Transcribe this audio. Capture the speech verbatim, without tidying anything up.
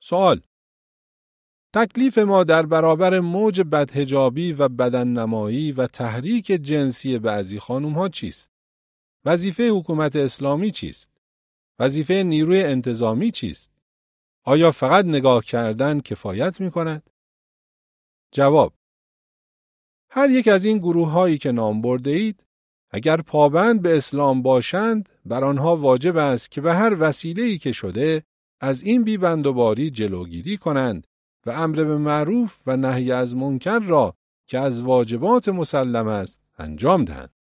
سوال: تکلیف ما در برابر موج بدحجابی و بدننمایی و تحریک جنسی بعضی خانم‌ها چیست؟ وظیفه حکومت اسلامی چیست؟ وظیفه نیروی انتظامی چیست؟ آیا فقط نگاه کردن کفایت می‌کند؟ جواب: هر یک از این گروه‌هایی که نام برده اید، اگر پابند به اسلام باشند، بر آنها واجب است که به هر وسیله‌ای که شده از این بی‌بندوباری جلوگیری کنند و امر به معروف و نهی از منکر را که از واجبات مسلم است انجام دهند.